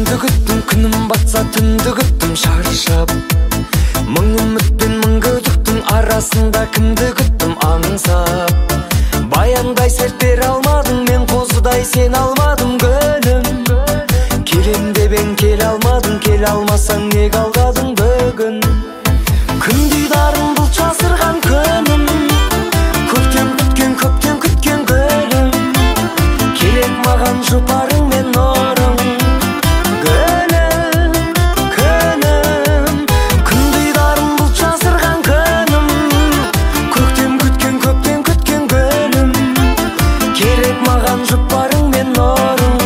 күнді күттім, күнім батса түнді күттім шаршап. Мың үміт пен мың күдіктің арасында кімді күттім аңсап. Баяндай серт бере алмадың, мен қозыдай сен алмадым гүлім. Келем дебең келе алмадың, келе алмасаң неге алдадың бүгін. Күн дидарын бұл жасырған күнім, көптен күткен гүлім. Керек маған жұпарың мен нұрың, гүлім, күнім. Күн дидарын бұл жасырған күнім, көптен күткен гүлім. Керек маған жұпарың мен нұрың,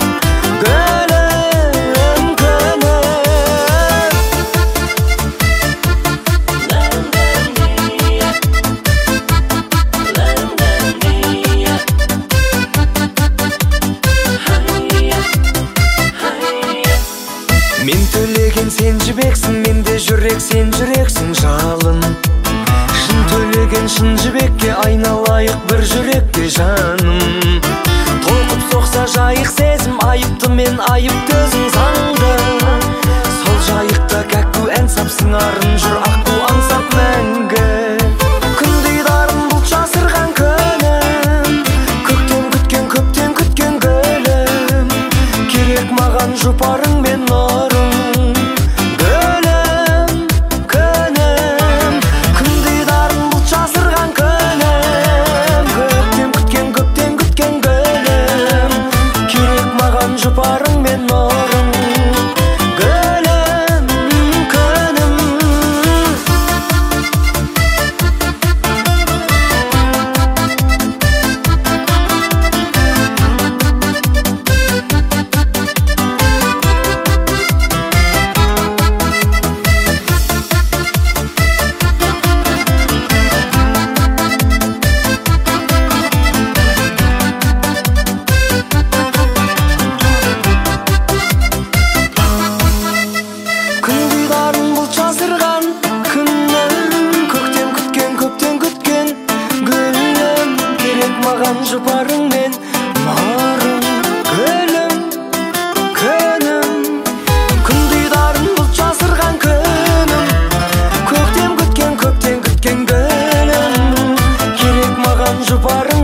гүлім, күнім. Мен төлеген сен жібексің, менде жүрек сен жүрексің жалын. Шын төлеген шын жібекке айналайық бір жүрекке жаным. Толқып соқса жайық сезім, айыпты мен айыпты өзің заңды. Сол жайықта кәкку ән сапсың арын жүр аққу аңсап мәңгі. Күн дидарын бұл жасырған күнім, көптен күткен гүлім. Керек маған жұпарың мен нұрың, гүлім, күнім. Күн дидарын бұл жасырған күнім, көптен күткен гүлім. Керек маған жұпарың мен нұрың, гүлім, күнім. Күн дидарын бұл жасырған күнім, көптен күткен гүлім. Керек маған жұпарың мен нұрың, гүлім, күнім. Күн дидарын бұл жасырған күнім, көптен күткен гүлім. Керек маған жұпарың